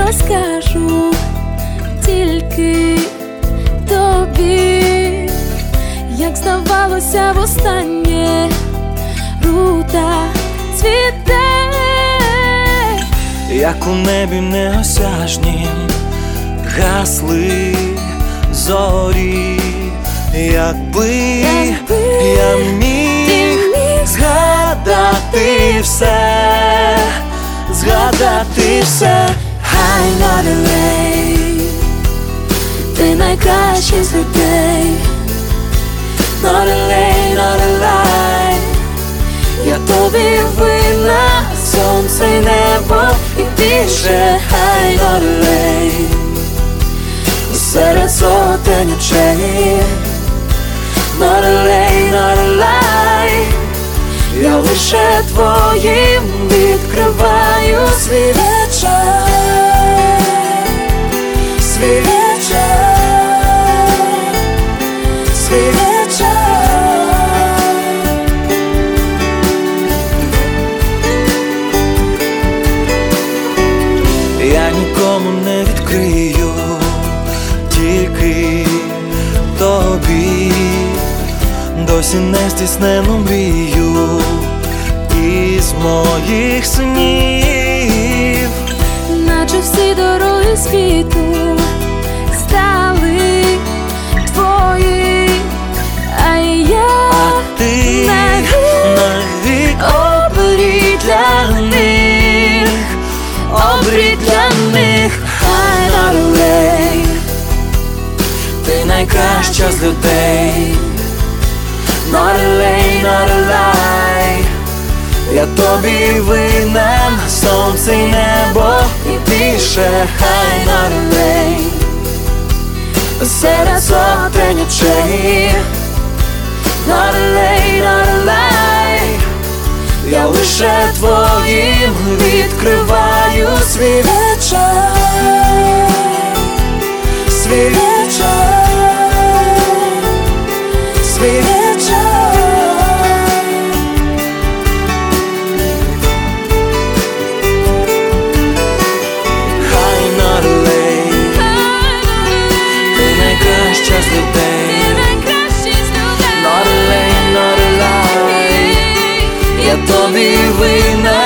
розкажу тільки тобі, як здавалося востаннє, рута цвіте, як у небі неосяжнім гасли зорі. Якби я міг згадати все, згадати все. Хай not delay, ти найкращий з людей. Not delay, not a lie, я тобі винна, сонце й небо і більше. Хай not delay, серед сотень очей. Not delay, not a lie, я лише твоїм відкриваю свій вечір, свій вечір, свій вечір. Я нікому не відкрию, тільки тобі, досі не здійснену мрію із моїх снів. Наче всі дороги світу стали твої, а ти навік обрій для них, обрій для них. Хай not delay, ти найкраща з людей. not delay, not a lie, Я тобі винен, сонце й небо і більше. хай not delay, серед сотень очей. Not delay, not a lie, Я лише твоїм відкриваю свій вечір, свій вечір, свій вечір. Хай not delay, ти найкраща з людей. Not delay, not a lie, я тобі винен.